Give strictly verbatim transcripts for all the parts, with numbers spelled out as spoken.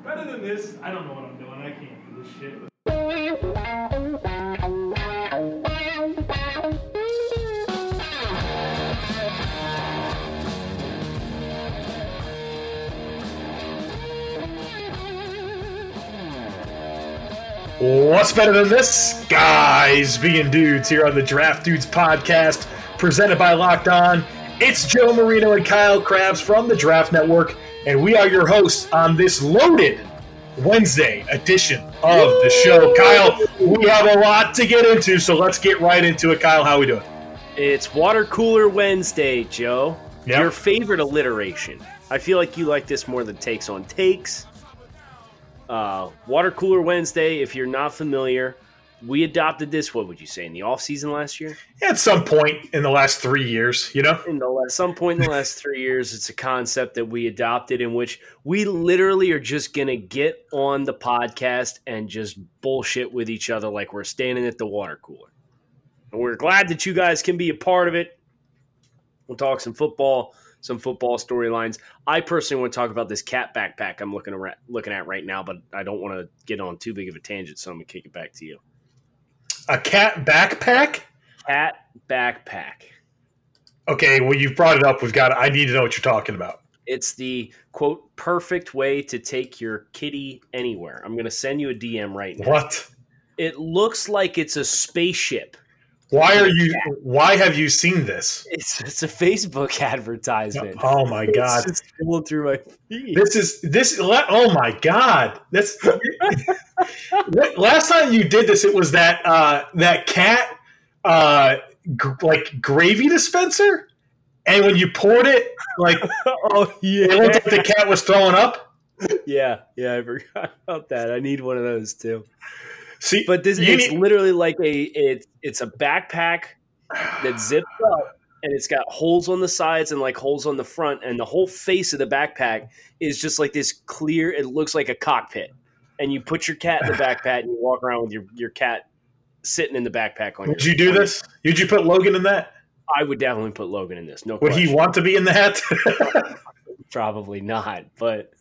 Better than this, I don't know what I'm doing. I can't do this shit. What's better than this? Guys being dudes here on the Draft Dudes podcast, presented by Locked On. It's Joe Marino and Kyle Krabs from the Draft Network, and we are your hosts on this loaded Wednesday edition of the show. Kyle, we have a lot to get into, so let's get right into it. Kyle, how we doing? It's Water Cooler Wednesday, Joe. Yep. Your favorite alliteration. I feel like you like this more than Takes on Takes. Uh, Water Cooler Wednesday, if you're not familiar, we adopted this, what would you say, in the offseason last year? At some point in the last three years, you know? In the, at some point in the last three years, it's a concept that we adopted in which we literally are just going to get on the podcast and just bullshit with each other like we're standing at the water cooler. And we're glad that you guys can be a part of it. We'll talk some football, some football storylines. I personally want to talk about this cat backpack I'm looking around, looking at right now, but I don't want to get on too big of a tangent, so I'm going to kick it back to you. A cat backpack? Cat backpack. Okay, well, you've brought it up. We've got. I need to know what you're talking about. It's the, quote, perfect way to take your kitty anywhere. I'm going to send you a D M right now. What? It looks like it's a spaceship. Why are you? Why have you seen this? It's it's a Facebook advertisement. Oh my god! It's just going through my feed. This is this. Oh my god! This. Last time you did this, it was that uh, that cat uh, g- like gravy dispenser, and when you poured it, like oh yeah, it looked like the cat was throwing up. Yeah, yeah, I forgot about that. I need one of those too. See, but this it's need- literally like a it, it's a backpack that zips up and it's got holes on the sides and like holes on the front, and the whole face of the backpack is just like this clear. It looks like a cockpit, and you put your cat in the backpack and you walk around with your, your cat sitting in the backpack. On would your, you do this? Your, would you put Logan in that? I would definitely put Logan in this. No, would question. he want to be in that? Probably not, but.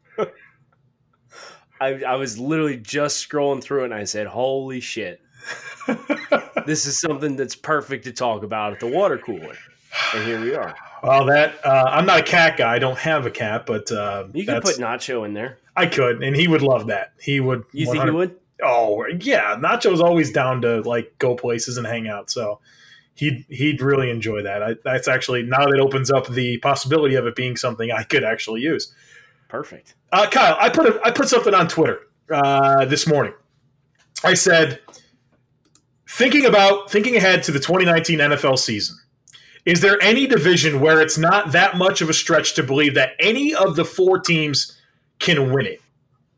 I, I was literally just scrolling through it, and I said, holy shit. This is something that's perfect to talk about at the water cooler. And here we are. Well, that uh, I'm not a cat guy. I don't have a cat, but uh, you could put Nacho in there. I could, and he would love that. He would. You think he would? Oh, yeah. Nacho's always down to like go places and hang out, so he'd he'd really enjoy that. I, that's actually, now that opens up the possibility of it being something I could actually use. Perfect. Uh, Kyle, I put a, I put something on Twitter uh, this morning. I said, thinking about thinking ahead to the twenty nineteen N F L season, is there any division where it's not that much of a stretch to believe that any of the four teams can win it?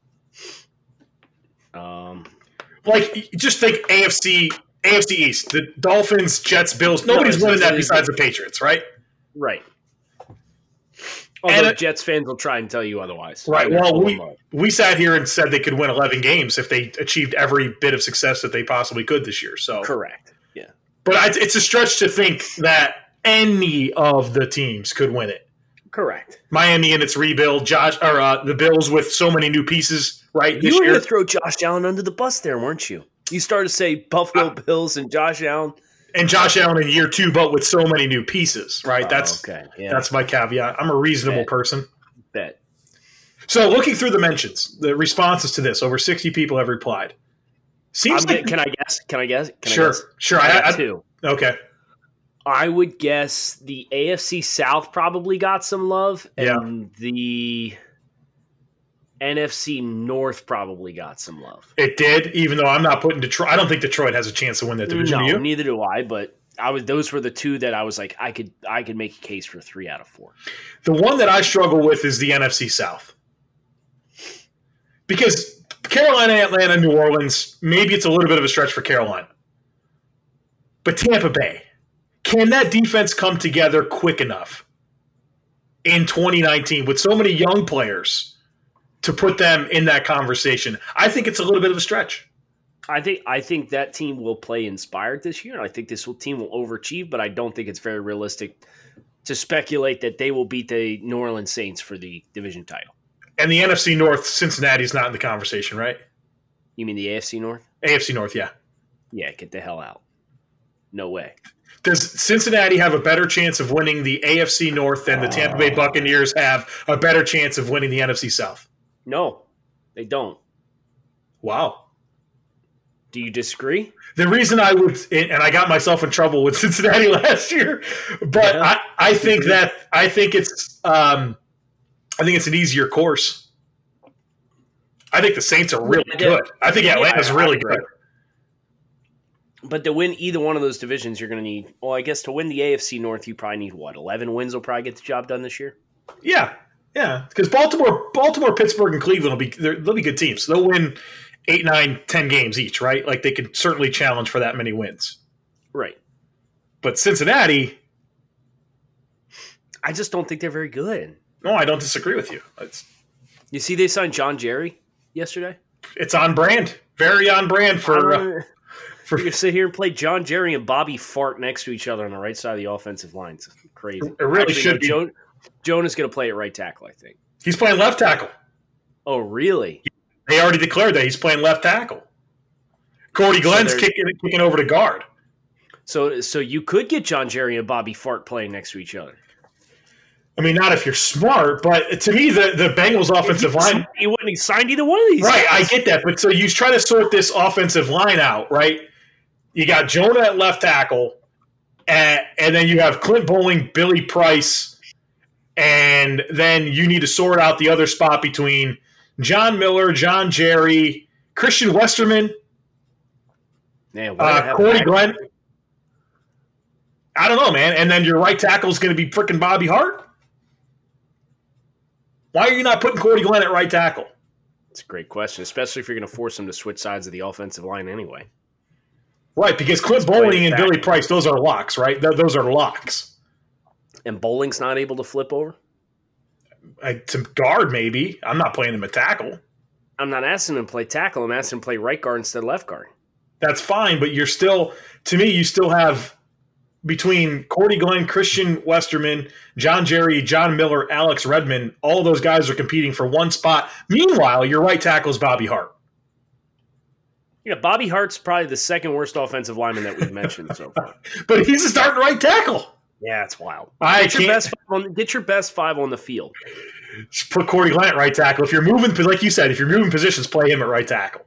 Um, like, just think A F C A F C East, the Dolphins, Jets, Bills. Nobody's no, winning that besides the Patriots, right? Right. Although and, Jets fans will try and tell you otherwise. Right. Well, we, we sat here and said they could win eleven games if they achieved every bit of success that they possibly could this year. So correct. Yeah. But I, it's a stretch to think that any of the teams could win it. Correct. Miami in its rebuild, Josh, or uh, the Bills with so many new pieces, right? You were going to throw Josh Allen under the bus there, weren't you? You started to say Buffalo uh, Bills and Josh Allen. And Josh Allen in year two, but with so many new pieces, right? Oh, that's okay. Yeah. That's my caveat. I'm a reasonable Bet. person. Bet. So looking through the mentions, the responses to this, over sixty people have replied. Seems I'm like get, can I guess? Can I guess? Can sure, I guess? sure. I, I got I, two. Okay. I would guess the A F C South probably got some love, and yeah. the N F C North probably got some love. It did, even though I'm not putting Detroit. I don't think Detroit has a chance to win that division. No, do you? neither do I. But I was; those were the two that I was like, I could, I could make a case for three out of four. The one that I struggle with is the N F C South, because Carolina, Atlanta, New Orleans. Maybe it's a little bit of a stretch for Carolina, but Tampa Bay. Can that defense come together quick enough in twenty nineteen with so many young players to put them in that conversation? I think it's a little bit of a stretch. I think I think that team will play inspired this year. I think this will, team will overachieve, but I don't think it's very realistic to speculate that they will beat the New Orleans Saints for the division title. And the N F C North, Cincinnati's not in the conversation, right? You mean the A F C North? A F C North, yeah. Yeah, get the hell out. No way. Does Cincinnati have a better chance of winning the A F C North than the Tampa Bay Buccaneers have a better chance of winning the N F C South? No, they don't. Wow. Do you disagree? The reason I would, and I got myself in trouble with Cincinnati last year, but Yeah. I, I think that I think it's um, I think it's an easier course. I think the Saints are really good. I think Atlanta's Yeah, I- really I agree. good. But to win either one of those divisions, you're going to need, well, I guess to win the A F C North, you probably need, what, eleven wins will probably get the job done this year? Yeah, yeah, because Baltimore, Baltimore, Pittsburgh, and Cleveland will be they'll be good teams. They'll win eight, nine, ten games each, right? Like they could certainly challenge for that many wins. Right. But Cincinnati, I just don't think they're very good. no, I don't disagree with you. It's You see they signed John Jerry yesterday? it's on brand, very on brand for. Uh, You're going to sit here and play John Jerry and Bobby Fart next to each other on the right side of the offensive line. It's crazy. It really Actually, should no, be. Joe, Jonah's going to play at right tackle, I think. He's playing left tackle. Oh, really? They already declared that he's playing left tackle. Cody Glenn's So kicking kicking over to guard. So so you could get John Jerry and Bobby Fart playing next to each other. I mean, not if you're smart, but to me, the, the Bengals offensive line. You wouldn't have signed either one of these Right, guys. I get that. But so you try to sort this offensive line out, right? You got Jonah at left tackle, and, and then you have Clint Bowling, Billy Price, and then you need to sort out the other spot between John Miller, John Jerry, Christian Westerman, Man, why uh, have Corey that? Glenn. I don't know, man. And then your right tackle is going to be freaking Bobby Hart. Why are you not putting Corey Glenn at right tackle? It's a great question, especially if you're going to force him to switch sides of the offensive line anyway. Right, because Clint play Bowling it and back. Billy Price, those are locks, right? Th- those are locks. And Bowling's not able to flip over? I, to guard, maybe. I'm not playing him at tackle. I'm not asking him to play tackle. I'm asking him to play right guard instead of left guard. That's fine, but you're still, to me, you still have between Cordy Glenn, Christian Westerman, John Jerry, John Miller, Alex Redmond, all those guys are competing for one spot. Meanwhile, your right tackle is Bobby Hart. Yeah, Bobby Hart's probably the second worst offensive lineman that we've mentioned so far. But he's a starting right tackle. Yeah, it's wild. I Get your, can't best five on, get your best five on the field. just put Cordy Glenn at right tackle. If you're moving, like you said, if you're moving positions, play him at right tackle.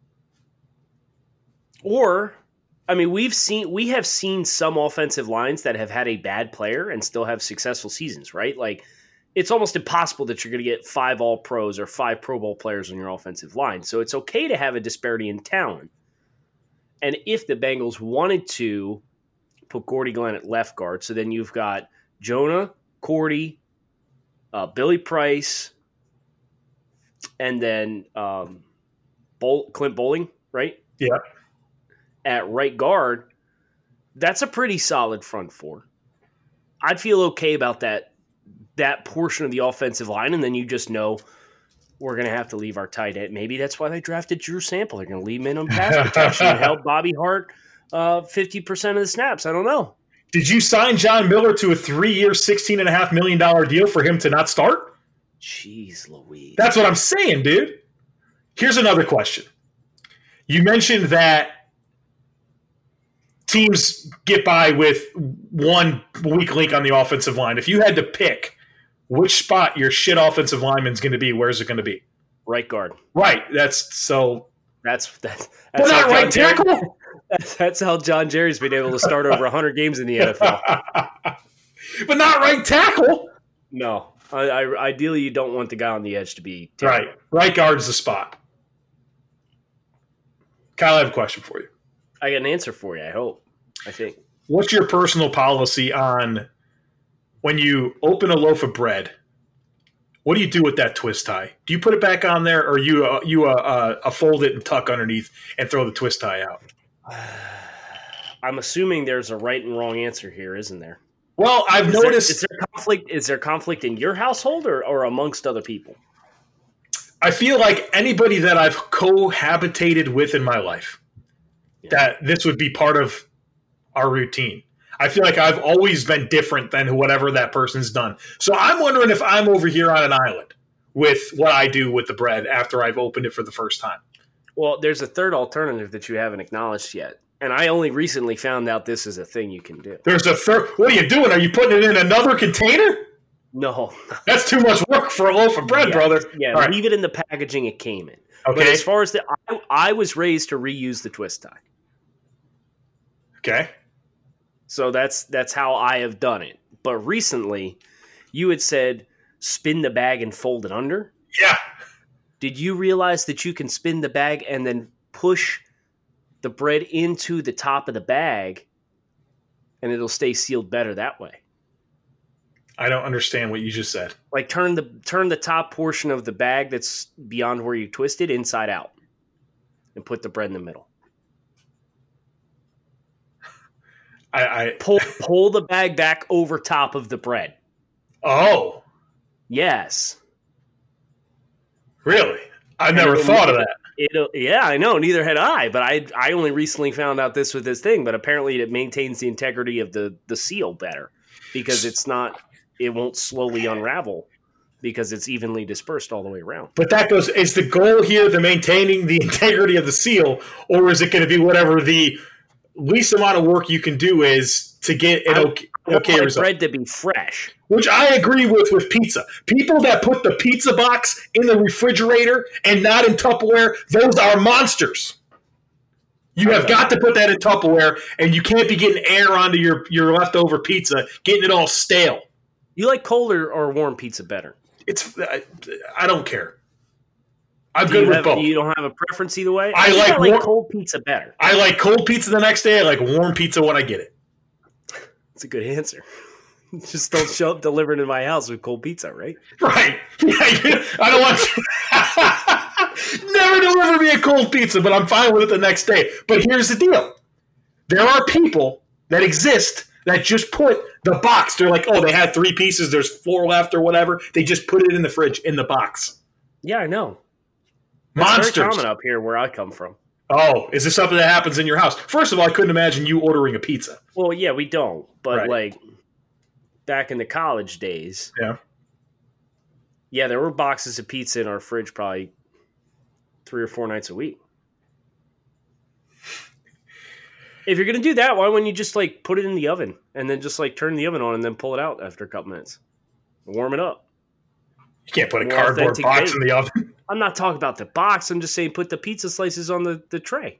Or, I mean, we've seen we have seen some offensive lines that have had a bad player and still have successful seasons, right? Like, it's almost impossible that you're going to get five All Pros or five Pro Bowl players on your offensive line. So it's okay to have a disparity in talent. And if the Bengals wanted to put Cordy Glenn at left guard, so then you've got Jonah, Cordy, uh, Billy Price, and then um, Bowl, Clint Bowling, right? Yeah. At right guard, that's a pretty solid front four. I'd feel okay about that that portion of the offensive line, and then you just know we're going to have to leave our tight end. Maybe that's why they drafted Drew Sample. They're going to leave him in on pass protection and help Bobby Hart uh, fifty percent of the snaps. I don't know. Did you sign John Miller to a three-year, sixteen point five million dollars deal for him to not start? Jeez Louise. That's what I'm saying, dude. Here's another question. You mentioned that teams get by with one weak link on the offensive line. If you had to pick which spot your shit offensive lineman's going to be, where's it going to be? Right guard. Right. That's so. That's that's. But that's not how right John Jerry- tackle. That's, that's how John Jerry's been able to start over one hundred games in the N F L. But not right tackle. No, I, I, ideally you don't want the guy on the edge to be terrible. Right. Right guard's the spot. Kyle, I have a question for you. I got an answer for you. I hope. I think. What's your personal policy on when you open a loaf of bread? What do you do with that twist tie? Do you put it back on there, or you uh, you uh, uh, fold it and tuck underneath and throw the twist tie out? I'm assuming there's a right and wrong answer here, isn't there? Well, I've Is there, noticed. is there conflict? Is there conflict in your household or, or amongst other people? I feel like anybody that I've cohabitated with in my life, Yeah. that this would be part of our routine. I feel like I've always been different than whatever that person's done. So I'm wondering if I'm over here on an island with what I do with the bread after I've opened it for the first time. Well, there's a third alternative that you haven't acknowledged yet. And I only recently found out this is a thing you can do. There's a third. What are you doing? Are you putting it in another container? No. That's too much work for a loaf of bread, yeah, brother. Yeah, All leave right. it in the packaging it came in. Okay. But as far as the, I, I was raised to reuse the twist tie. Okay. So that's that's how I have done it. But recently, you had said spin the bag and fold it under. Yeah. Did you realize that you can spin the bag and then push the bread into the top of the bag and it'll stay sealed better that way? I don't understand what you just said. Like turn the turn the top portion of the bag that's beyond where you twist it inside out and put the bread in the middle. I, I pull pull the bag back over top of the bread. Oh. Yes. Really? I've never thought of that. It'll, yeah, I know. Neither had I, but I I only recently found out this with this thing. But apparently, it maintains the integrity of the the seal better because it's not. It won't slowly unravel because it's evenly dispersed all the way around. But that goes. Is the goal here the maintaining the integrity of the seal, or is it going to be whatever the least amount of work you can do is to get an okay, I want okay my result? bread to be fresh. Which I agree with with pizza. People that put the pizza box in the refrigerator and not in Tupperware, those are monsters. You have got to put that in Tupperware, and you can't be getting air onto your, your leftover pizza, getting it all stale. You like cold or, or warm pizza better? It's I, I don't care. I'm Do good you with have, both. You don't have a preference either way? I, I like, I like warm, cold pizza better. I like cold pizza the next day. I like warm pizza when I get it. That's a good answer. Just don't show up delivered to my house with cold pizza, right? Right. I don't want to. Never deliver me a cold pizza, but I'm fine with it the next day. But here's the deal. There are people that exist that just put the box. They're like, oh, they had three pieces. There's four left or whatever. They just put it in the fridge in the box. Yeah, I know. Monsters. It's very common up here where I come from. Oh, is this something that happens in your house? First of all, I couldn't imagine you ordering a pizza. Well, yeah, we don't. But Right. like back in the college days, Yeah. yeah, there were boxes of pizza in our fridge probably three or four nights a week. If you're gonna do that, why wouldn't you just like put it in the oven and then just like turn the oven on and then pull it out after a couple minutes, warm it up? You can't put a More cardboard authentic box bake. in the oven. I'm not talking about the box. I'm just saying put the pizza slices on the, the tray.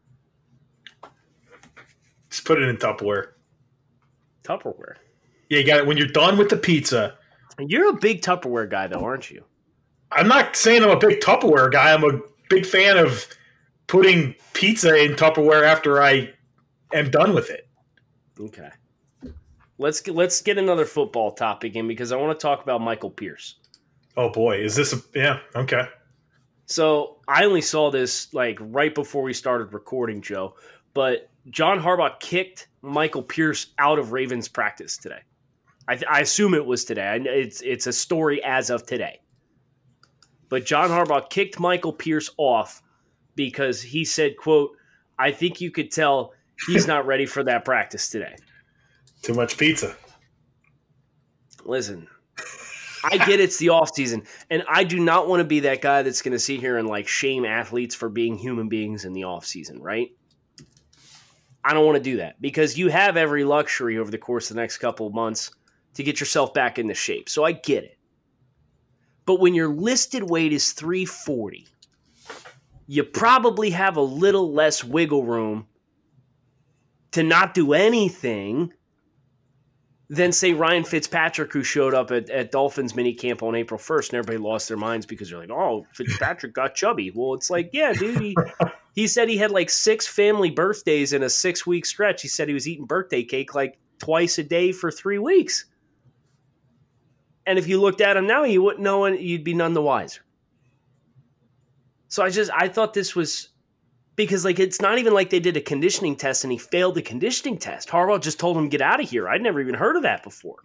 Just put it in Tupperware. Tupperware. Yeah, you got it. When you're done with the pizza. You're a big Tupperware guy, though, aren't you? I'm not saying I'm a big Tupperware guy. I'm a big fan of putting pizza in Tupperware after I am done with it. Okay. Let's get, let's get another football topic in because I want to talk about Michael Pierce. Oh, boy. Is this a – yeah, okay. So I only saw this like right before we started recording, Joe, but John Harbaugh kicked Michael Pierce out of Ravens practice today. I, I assume it was today. It's it's a story as of today. But John Harbaugh kicked Michael Pierce off because he said, quote, I think you could tell he's not ready for that practice today. Too much pizza. Listen, I get it's the offseason, and I do not want to be that guy that's going to sit here and like shame athletes for being human beings in the offseason, right? I don't want to do that because you have every luxury over the course of the next couple of months to get yourself back into shape. So I get it. But when your listed weight is three forty, you probably have a little less wiggle room to not do anything than, say, Ryan Fitzpatrick, who showed up at, at Dolphins minicamp on April first, and everybody lost their minds because they're like, oh, Fitzpatrick got chubby. Well, it's like, yeah, dude, he, he said he had like six family birthdays in a six-week stretch. He said he was eating birthday cake like twice a day for three weeks. And if you looked at him now, you wouldn't know, and you'd be none the wiser. So I just, I thought this was, because like it's not even like they did a conditioning test and he failed the conditioning test. Harbaugh just told him, get out of here. I'd never even heard of that before.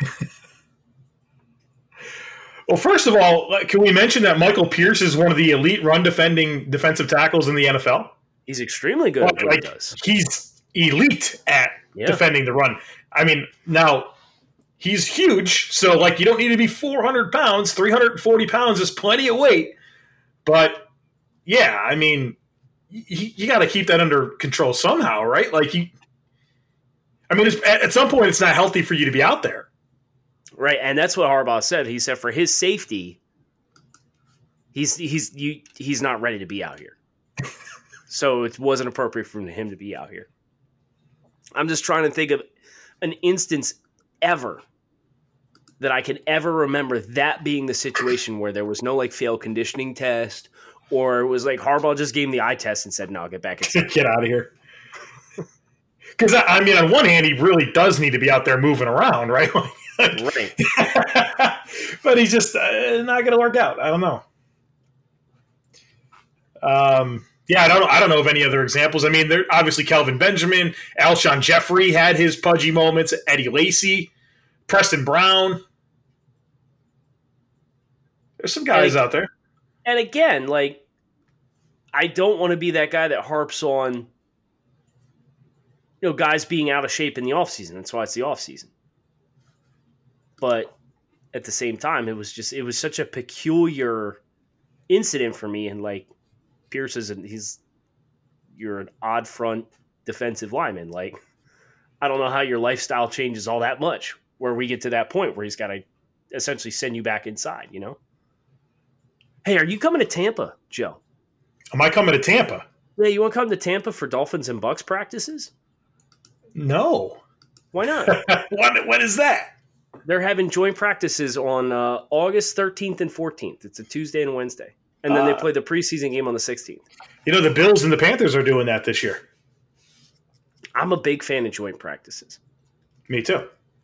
Well, first of all, can we mention that Michael Pierce is one of the elite run defending defensive tackles in the N F L? He's extremely good Well, at what like, he does. He's elite at Yeah. defending the run. I mean, now, he's huge. So, like, you don't need to be four hundred pounds. three hundred forty pounds is plenty of weight. But, yeah, I mean, you, you got to keep that under control somehow, right? Like, you, I mean, it's, at some point, it's not healthy for you to be out there. Right, and that's what Harbaugh said. He said for his safety, he's he's you, he's not ready to be out here. So it wasn't appropriate for him to be out here. I'm just trying to think of an instance ever that I can ever remember that being the situation where there was no like failed conditioning test, or it was like Harbaugh just gave him the eye test and said, "No, get back inside." Get out of here. Because, I mean, on one hand, he really does need to be out there moving around, right? Right. But he's just uh, not going to work out. I don't know. Um, yeah, I don't. I don't know of any other examples. I mean, there obviously Kelvin Benjamin, Alshon Jeffrey had his pudgy moments. Eddie Lacy, Preston Brown. There's some guys and, out there. And again, like, I don't want to be that guy that harps on, you know, guys being out of shape in the offseason. That's why it's the offseason. But at the same time, it was just, it was such a peculiar incident for me. And like Pierce is, an, he's, you're an odd front defensive lineman. Like, I don't know how your lifestyle changes all that much where we get to that point where he's got to essentially send you back inside, you know? Hey, are you coming to Tampa, Joe? Am I coming to Tampa? Yeah, you want to come to Tampa for Dolphins and Bucks practices? No. Why not? what, what is that? They're having joint practices on uh, August thirteenth and fourteenth. It's a Tuesday and Wednesday. And then uh, they play the preseason game on the sixteenth. You know, the Bills and the Panthers are doing that this year. I'm a big fan of joint practices. Me too.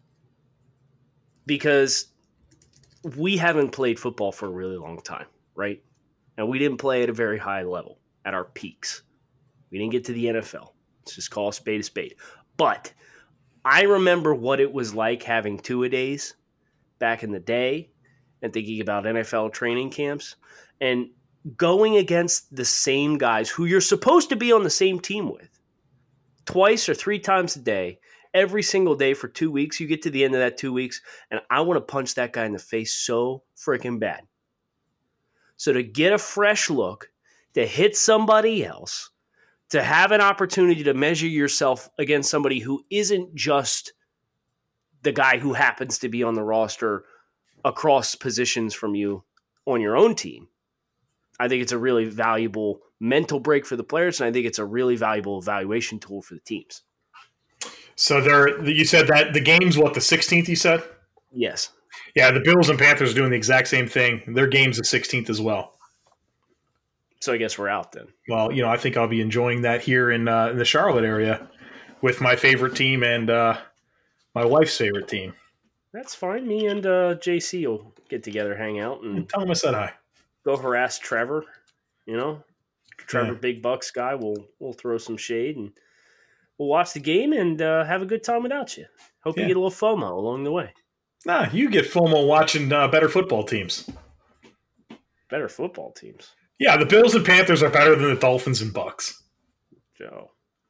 Because we haven't played football for a really long time, right? And we didn't play at a very high level at our peaks. We didn't get to the N F L. Let's just call a spade a spade. But I remember what it was like having two-a-days back in the day and thinking about N F L training camps and going against the same guys who you're supposed to be on the same team with twice or three times a day, every single day for two weeks. You get to the end of that two weeks, and I want to punch that guy in the face so freaking bad. So to get a fresh look, to hit somebody else, to have an opportunity to measure yourself against somebody who isn't just the guy who happens to be on the roster across positions from you on your own team, I think it's a really valuable mental break for the players, and I think it's a really valuable evaluation tool for the teams. So there, you said that the game's what, the sixteenth, you said? Yes. Yeah, the Bills and Panthers are doing the exact same thing. Their game's the sixteenth as well. So I guess we're out then. Well, you know, I think I'll be enjoying that here in, uh, in the Charlotte area with my favorite team and uh, my wife's favorite team. That's fine. Me and uh, J C will get together, hang out, and tell him I said hi. Go harass Trevor. You know, Trevor, yeah. Big Bucks guy. We'll we'll throw some shade and we'll watch the game and uh, have a good time without you. Hope yeah. you get a little FOMO along the way. Nah, you get FOMO watching uh, better football teams. Better football teams. Yeah, the Bills and Panthers are better than the Dolphins and Bucks. Joe.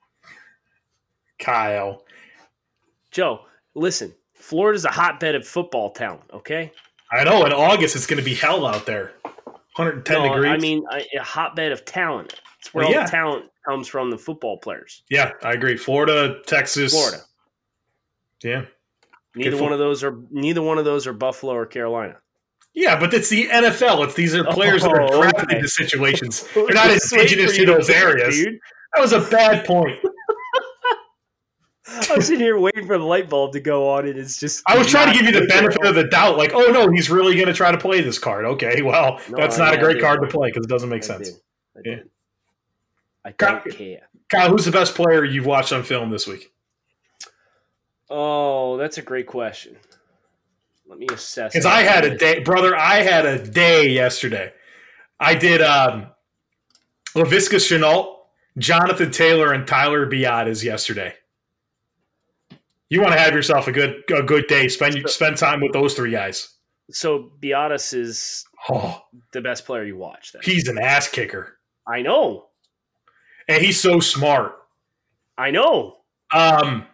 Kyle. Joe, listen. Florida's a hotbed of football talent, okay? I know. In August, it's going to be hell out there. one hundred ten no, degrees. I mean, a, a hotbed of talent. It's where well, all yeah. the talent comes from, the football players. Yeah, I agree. Florida, Texas. Florida. Yeah. Neither one of those are neither one of those are Buffalo or Carolina. Yeah, but it's the N F L. It's these are players oh, that are drafted okay. into situations. They're not indigenous to those areas. Dude. That was a bad point. I was sitting here waiting for the light bulb to go on, and it's just. I was trying to give you the benefit of the doubt, like, oh no, he's really going to try to play this card. Okay, well, no, that's I, not I, a great card to play because it doesn't make I sense. Did. I yeah. did. I don't Kyle, care. Kyle, who's the best player you've watched on film this week? Oh, that's a great question. Let me assess. Because I had a day, brother. I had a day yesterday. I did um, Laviska Shenault, Jonathan Taylor, and Tyler Biadasz yesterday. You want to have yourself a good a good day. Spend spend time with those three guys. So Biadasz is oh, the best player you watch. Then. He's an ass kicker. I know. And he's so smart. I know. Um,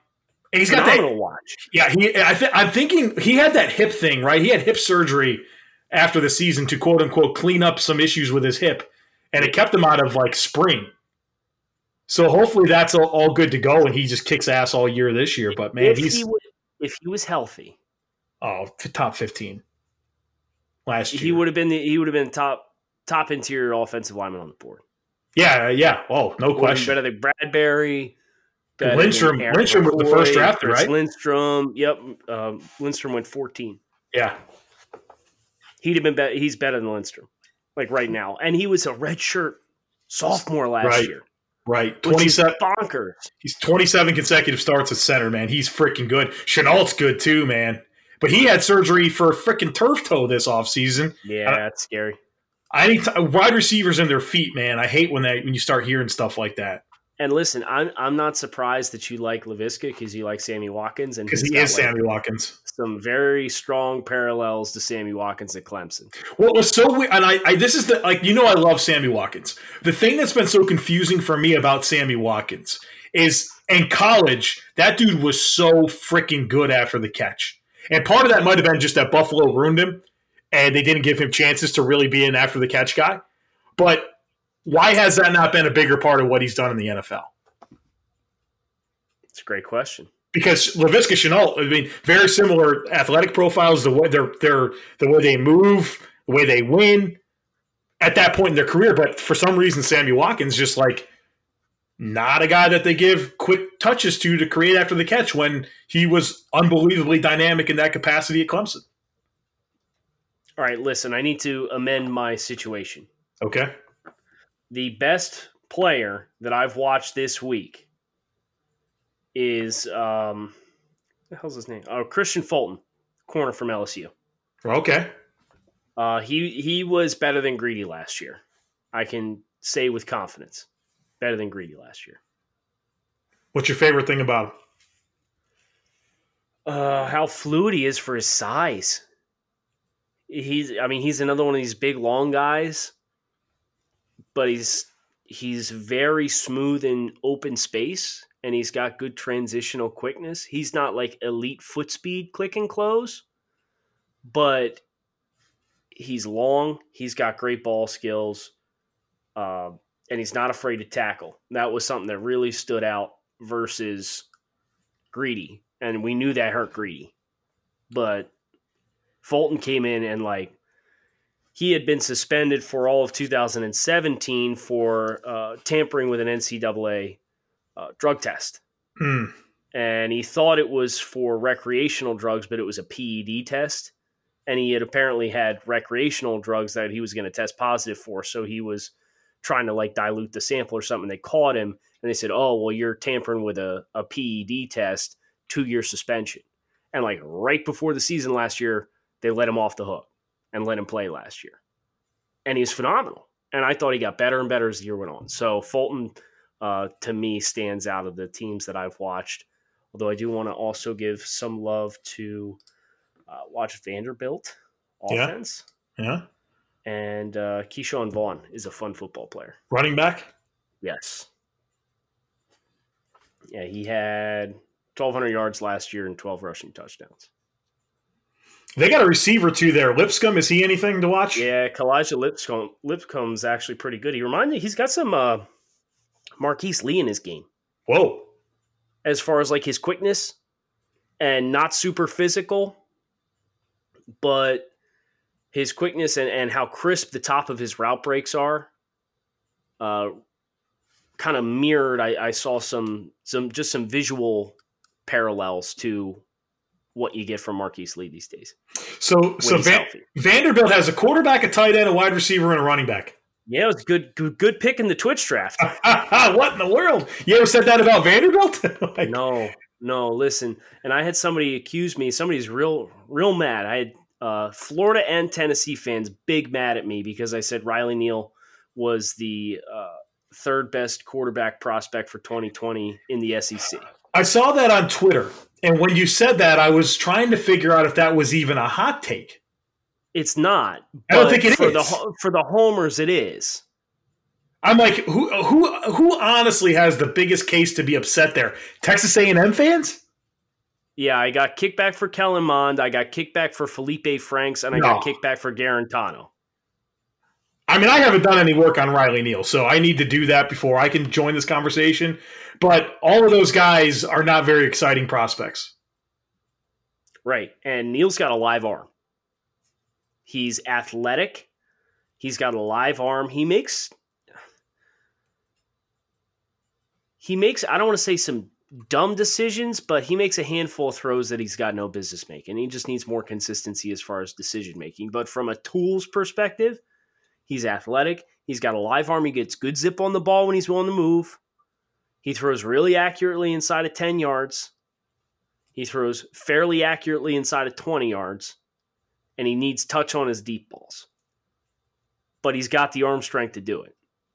And he's Phenomenal got that. watch. Yeah, he. I th- I'm thinking he had that hip thing, right? He had hip surgery after the season to quote unquote clean up some issues with his hip, and it kept him out of like spring. So hopefully that's all, all good to go, and he just kicks ass all year this year. But man, if he's he would, if he was healthy, oh top fifteen last year. he would have been the he would have been top top interior offensive lineman on the board. Yeah, yeah. Oh, no question. Better than Bradbury. Better Lindstrom. than Eric Lindstrom was the McCoy, first drafted, Chris right? Lindstrom. Yep. Um, Lindstrom went fourteen. Yeah. He'd have been better. He's better than Lindstrom, like right now. And he was a redshirt sophomore last Right. year. Right. twenty-seven Bonkers. He's twenty-seven consecutive starts at center, man. He's freaking good. Chenault's good too, man. But he had surgery for a freaking turf toe this offseason. Yeah, that's scary. I need to, wide receivers in their feet, man. I hate when they when you start hearing stuff like that. And listen, I'm I'm not surprised that you like Laviska because you like Sammy Watkins, and Because he's he got, is like, Sammy Watkins. some very strong parallels to Sammy Watkins at Clemson. What was so weird, and I, I this is the like you know I love Sammy Watkins. The thing that's been so confusing for me about Sammy Watkins is in college that dude was so freaking good after the catch, and part of that might have been just that Buffalo ruined him, and they didn't give him chances to really be an after the catch guy. But why has that not been a bigger part of what he's done in the N F L? It's a great question. Because Laviska Shenault, I mean, very similar athletic profiles, the way they're, they're the way they move, the way they win at that point in their career. But for some reason, Sammy Watkins just like not a guy that they give quick touches to to create after the catch when he was unbelievably dynamic in that capacity at Clemson. All right, listen, I need to amend my situation. Okay. The best player that I've watched this week is um, what the hell's his name? Oh, Christian Fulton, corner from L S U. Okay. Uh, he he was better than Greedy last year. I can say with confidence, better than Greedy last year. What's your favorite thing about him? Uh, how fluid he is for his size. He's, I mean, he's another one of these big, long guys, but he's he's very smooth in open space, and he's got good transitional quickness. He's not like elite foot speed, click and close, but he's long. He's got great ball skills, uh, and he's not afraid to tackle. That was something that really stood out versus Greedy, and we knew that hurt Greedy, but Fulton came in and like he had been suspended for all of two thousand seventeen for uh, tampering with an N C double A uh, drug test. Mm. And he thought it was for recreational drugs, but it was a P E D test. And he had apparently had recreational drugs that he was going to test positive for. So he was trying to like dilute the sample or something. They caught him and they said, oh, well, you're tampering with a, a P E D test, two-year suspension. And like right before the season last year, they let him off the hook and let him play last year. And he's phenomenal. And I thought he got better and better as the year went on. So Fulton, uh, to me, stands out of the teams that I've watched. Although I do want to also give some love to uh, watch Vanderbilt offense. Yeah. yeah. And uh, Keyshawn Vaughn is a fun football player. Running back? Yes. Yeah, he had twelve hundred yards last year and twelve rushing touchdowns. They got a receiver too there. Lipscomb, is he anything to watch? Yeah, Kalijah Lipscomb Lipscomb's actually pretty good. He reminded me, he's got some uh, Marquise Lee in his game. Whoa. As far as like his quickness and not super physical, but his quickness and, and how crisp the top of his route breaks are, uh, kind of mirrored. I, I saw some some just some visual parallels to what you get from Marquise Lee these days. So, so Van, Vanderbilt has a quarterback, a tight end, a wide receiver, and a running back. Yeah, it was a good, good, good pick in the Twitch draft. What in the world? You ever said that about Vanderbilt? Like, no, no. Listen, and I had somebody accuse me. Somebody's real, real mad. I had uh, Florida and Tennessee fans big mad at me because I said Riley Neal was the uh, third best quarterback prospect for twenty twenty in the S E C. I saw that on Twitter. And when you said that, I was trying to figure out if that was even a hot take. It's not. I don't think it for is. The, for the homers, it is. I'm like, who who who honestly has the biggest case to be upset there? Texas A and M fans? Yeah, I got kickback for Kellen Mond. I got kickback for Felipe Franks, and I No. got kickback for Garantano. I mean, I haven't done any work on Riley Neal, so I need to do that before I can join this conversation. But all of those guys are not very exciting prospects. Right, and Neal's got a live arm. He's athletic. He's got a live arm. He makes... He makes, I don't want to say some dumb decisions, but he makes a handful of throws that he's got no business making. He just needs more consistency as far as decision making. But from a tools perspective, he's athletic. He's got a live arm. He gets good zip on the ball when he's willing to move. He throws really accurately inside of ten yards. He throws fairly accurately inside of twenty yards. And he needs touch on his deep balls. But he's got the arm strength to do it.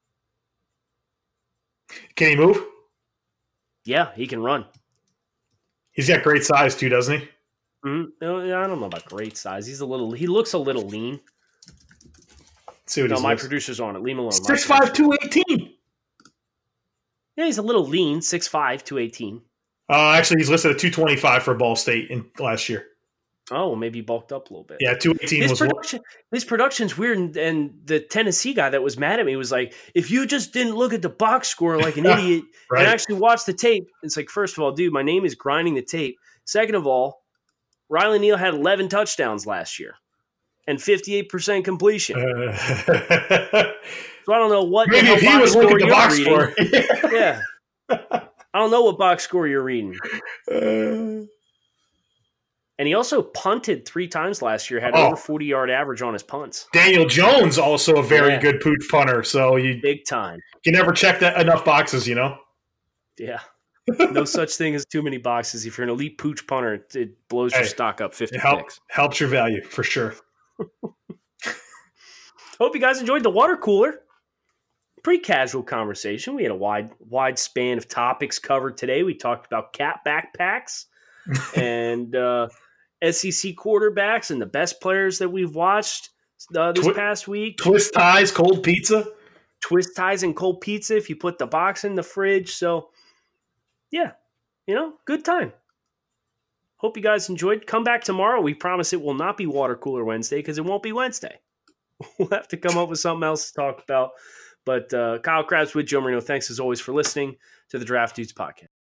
Can he move? Yeah, he can run. He's got great size too, doesn't he? Mm-hmm. I don't know about great size. He's a little. He looks a little lean. Let's see what no, he's my looks. producer's on it. Leave him alone. six five, two eighteen. Yeah, he's a little lean. six five, two eighteen. Uh, actually, he's listed at two twenty-five for Ball State in last year. Oh, well, maybe he bulked up a little bit. Yeah, two eighteen his was production. His production's weird, and, and the Tennessee guy that was mad at me was like, "If you just didn't look at the box score like an idiot right. and actually watch the tape," it's like, first of all, dude, my name is grinding the tape. Second of all, Riley Neal had eleven touchdowns last year and fifty-eight percent completion. Uh, so I don't know what. Maybe if he was looking at the box reading. score. Yeah. I don't know what box score you're reading. Uh, And he also punted three times last year, had oh. over forty-yard average on his punts. Daniel Jones, also a very Yeah. good pooch punter. So you Big time. you never check that enough boxes, you know? Yeah. No such thing as too many boxes. If you're an elite pooch punter, it, it blows Hey, your stock up fifty It help, picks. helps your value, for sure. Hope you guys enjoyed the water cooler. Pretty casual conversation. We had a wide wide span of topics covered today. We talked about cat backpacks and uh, S E C quarterbacks and the best players that we've watched uh, this Twi- past week. Twist ties, cold pizza. Twist ties and cold pizza if you put the box in the fridge. So, yeah, you know, good time. Hope you guys enjoyed. Come back tomorrow. We promise it will not be Water Cooler Wednesday because it won't be Wednesday. We'll have to come up with something else to talk about. But uh, Kyle Krabs with Joe Marino, thanks as always for listening to the Draft Dudes podcast.